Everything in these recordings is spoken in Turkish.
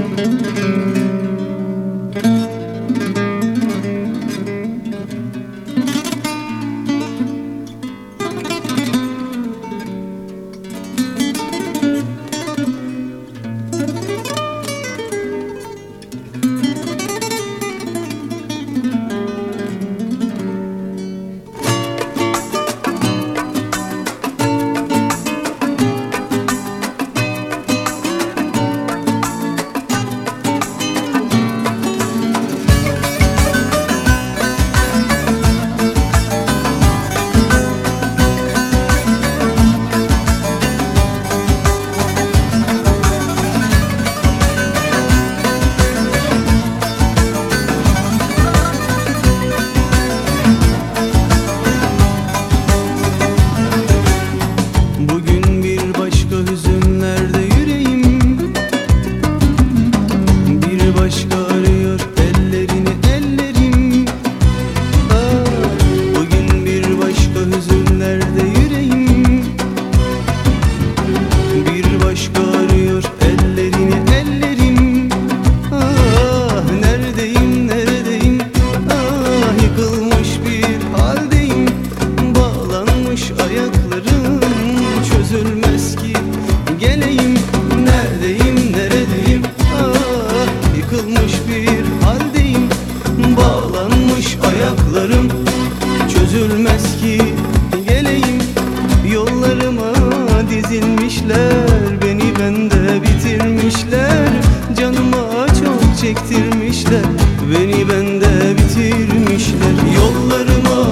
dizilmişler, beni bende bitirmişler. Canıma çok çektirmişler, beni bende bitirmişler. Yollarıma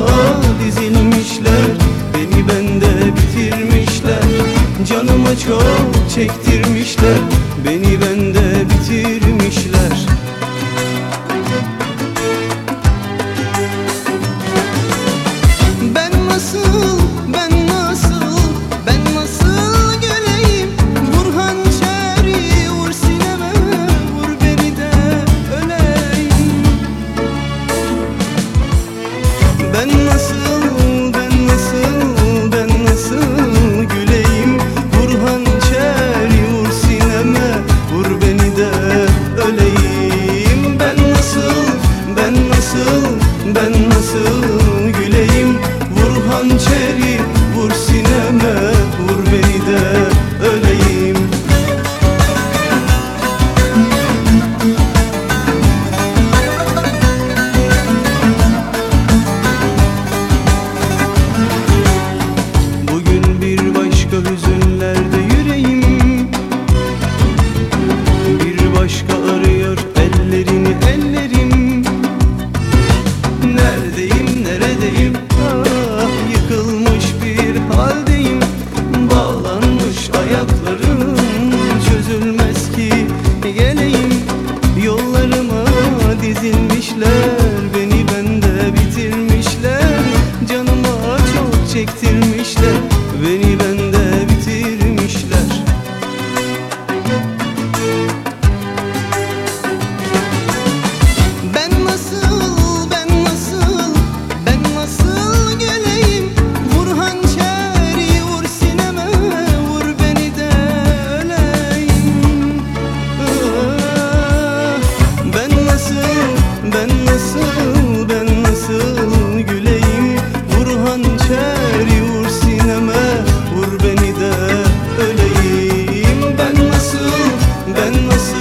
dizilmişler, beni bende bitirmişler. Canıma çok çektirmişler, beni bende bitirmişler. Ben nasıl güleyim, vur hançeri, vur sineme, vur beni de öleyim. Bugün bir başka hüzünlerde yüreğim, bir başka arıyor ellerini ellerim. Neredeyim, neredeyim? Ah, yıkılmış bir haldeyim. Bağlanmış ayaklarım, çözülmez ki geleyim. Yollarıma dizilmişler, beni bende bitirmişler. Canıma çok çektirmişler, beni bende bitirmişler. Ben nasıl güleyim, vur hançeri, vur sineme, vur beni de öleyim. Ben nasıl